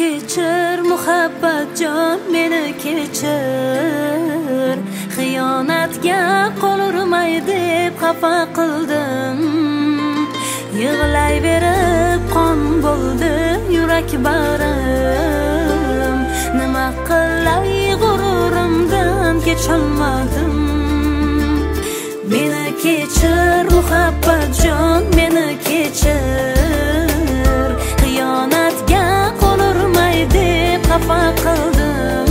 kechir muhabbatjon, meni kechir. Xiyonatga qo'l urmay deb xafa qildim. Yig'layverib qon bo'ldi yurak bag'rim. Nima qilay g'ururimdan kecholmadim. Meni kechir muhabbatjon, meni kechir. Xiyonatga qo'l urmay deb xafa qildim.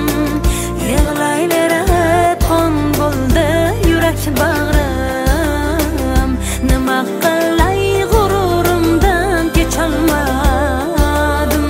Yig'layverib qon bo'ldi yurak bag'rim. Nima qilay g'ururimdan kecholmadim.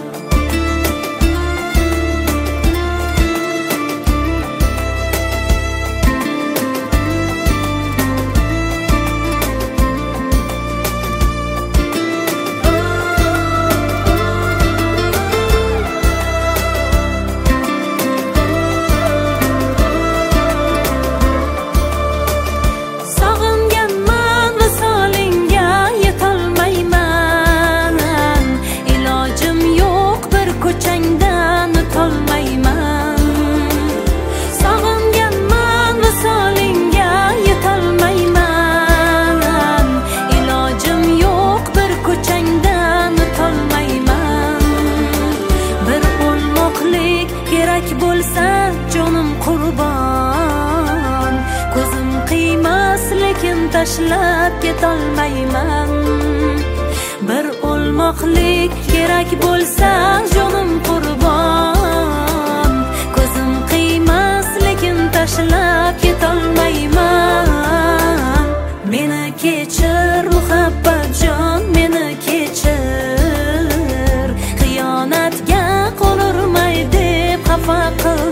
Kerak bo'lsa jonim qurbon, ko'zim qiymas lekin tashlab ketolmayman. Bir o'lmoqlik kerak bo'lsa jonim qurbon, ko'zim qiymas lekin tashlab ketolmayman. Meni kechir muhabbatjon, meni kechir. Xiyonatga qo'l urmay deb xafa qil